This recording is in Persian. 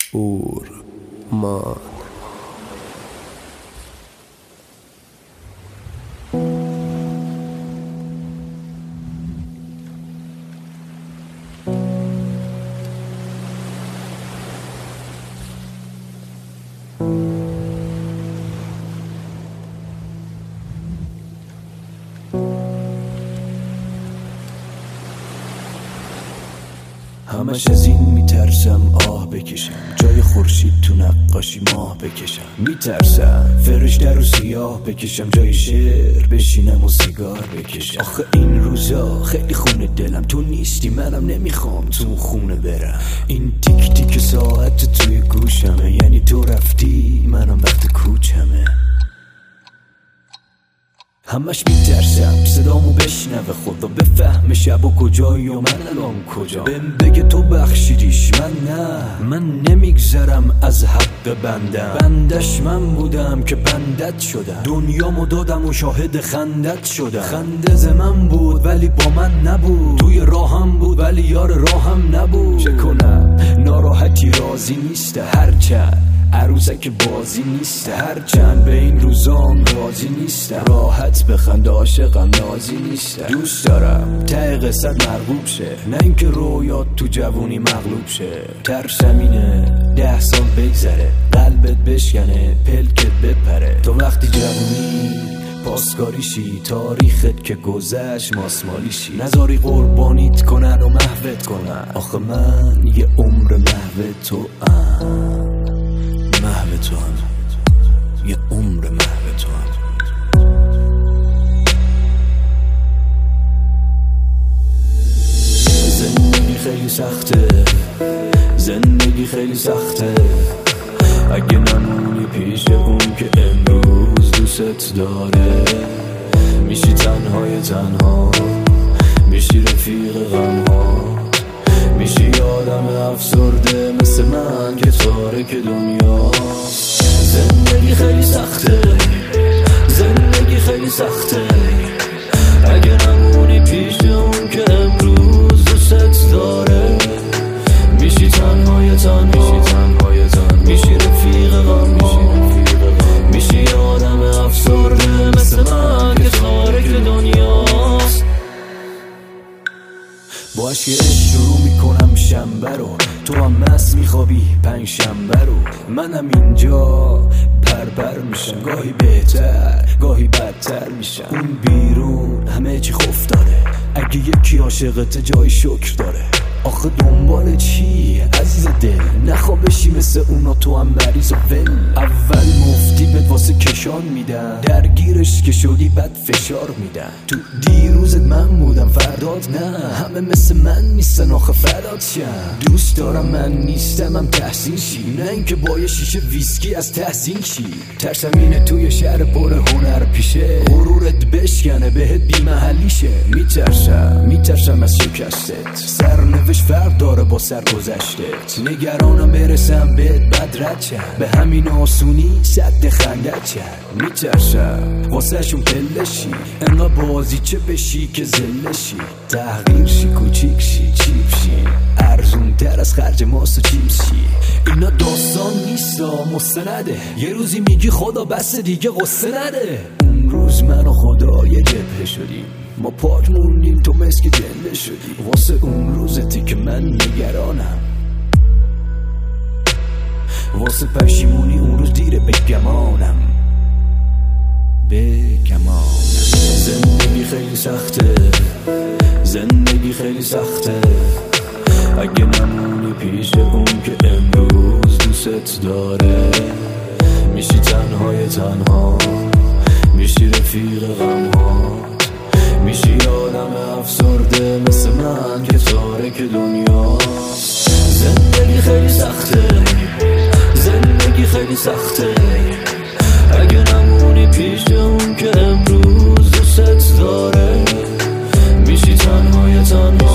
اورمان. همش از این میترسم آه بکشم، جای خورشید تو نقاشی ماه بکشم. میترسم فرشته رو سیاه بکشم، جای شعر بشینم و سیگار بکشم. آخه این روزا خیلی خونه دلم، تو نیستی منم نمیخوام تو خونه برم. این تیک تیک ساعت توی گوشمه، یعنی تو رفتی منم وقت کوچمه. همش میترسم صدامو بشنوه خدا، بفهمه شب و کجایی و من الان کجا. بهم بگه تو بخشیدیش من نه، من نمیگذرم از حق بندش من بودم که بندت شدم. دنیامو دادم و شاهد خندت شدم. خنده ز من بود ولی با من نبود، توی راهم بود ولی یار راهم نبود. چه کنم ناراحتی راضی نیسته، هرچند عروسک بازی نیست، هرچند به این روزام راضی نیستم. راحت بخند عاشقم نازی نیست. دوست دارم ته قصت مرغوب شه، نه اینکه رویات تو جوونی مغلوب شه. ترسم اینه 10 سال بگذره، قلبت بشکنه پلکت بپره. تو وقتی جوونی پاسکاری شی، تاریخت که گذشت ماسمالی شی. نذاری قربانیت کنن و محوت کنن، آخه من یه عمر محو تو محو تو هم، یه عمر محو تو هم. زندگی خیلی سخته، زندگی خیلی سخته. اگه نمونی پیش اون که امروز دوست داره، میشی تنهای تنها، میشی رفیق غمها، میشی آدم افسرده مثل من که تارک دنیاست. زندگی خیلی سخته، زندگی خیلی سخته. اگه نمونی پیش اون که امروز دوست داره، میشی تنهای تنها، میشی رفیق غم، میشی آدم افسرده مثل من که تارک دنیاست. با عشق شروع میکنم شنبه رو، تو هم مست میخوابی 5 شنبه رو. منم اینجا پرپر میشم، گاهی بهتر گاهی بدتر میشم. اون بیرون همه چی خوف داره، اگه یکی عاشقت جای شکر داره. آخه دنبال چی عزیز دل؟ نخواه بشی مثل اونا تو هم مریض و ول. اول مفتی بهت واسه کشان میدن، درگیرش که شدی بد فشار میدن. تو دیروزت من بودم فردات نه، همه مثل من نیستن آخه فردات شم. دوست دارم من نیستم هم تحسین شی، نه اینکه با یه شیشه ویسکی از تحسین شی. ترسم اینه توی شهر پر هنر پیشه، غرورت بشکنه بهت بی محلی شه. میترسم از شکستت، سرنوشت فرق داره با سرگذشتت. نگرانم برسم بهت بد رد شم، به همین آسونی سد خندت شم. میترسم واسه شون پله شی، انقدر بازی چه بشی که زله شی. تغییر شی کوچیک شی چیپ شی، ارزون تر از خرج ماست و چیپس شی. اینا داستان نیستا مستنده، یه روزی میگی خدا بس دیگه قصه نده. اون روز من و خدا یه جبهه شدیم، ما پاک موندیم تو مسک جنده شدی. واسه اون روزتی که من نگرانم، واسه پشیمونی اون روز دیره بگمانم. زندگی خیلی سخته، زندگی خیلی سخته. اگه نمونی پیش اون که امروز دوست داره، میشی تنهای تنها، میشی رفیق غمها، میشی آدم افسرده مثل من که تارک دنیاست. زندگی خیلی سخته، زندگی خیلی سخته. اگه نمونی پیش اون که امروز دوست داره، میشی تنهای تنها،